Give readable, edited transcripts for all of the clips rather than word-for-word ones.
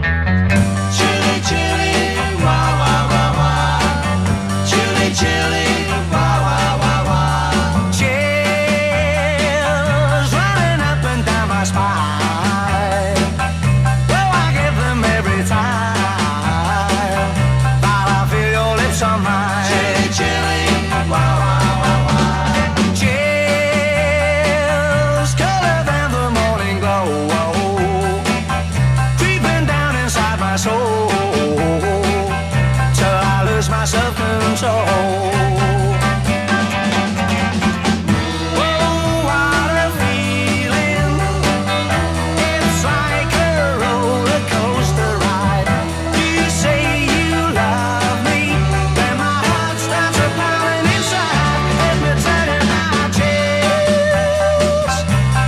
Chilly, chilly, wah, wah, wah, wah. Chilly, chilly, wah, wah, wah, wah. Chills running up and down my spine. Oh, I give them every time that I feel your lips on mine. Chilly, chilly, wah, wah, wah, wah. Chills color than the morning glow, creeping down inside my soul till I lose my self-control.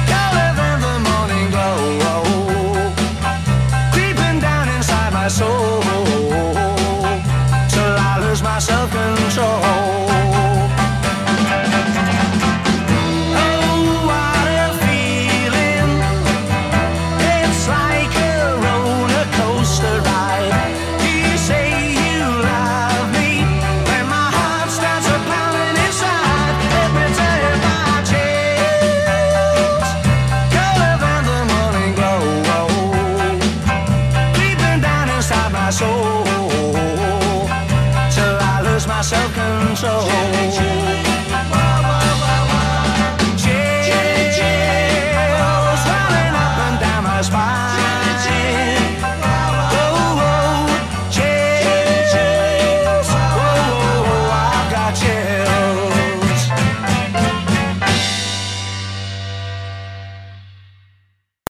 Soul.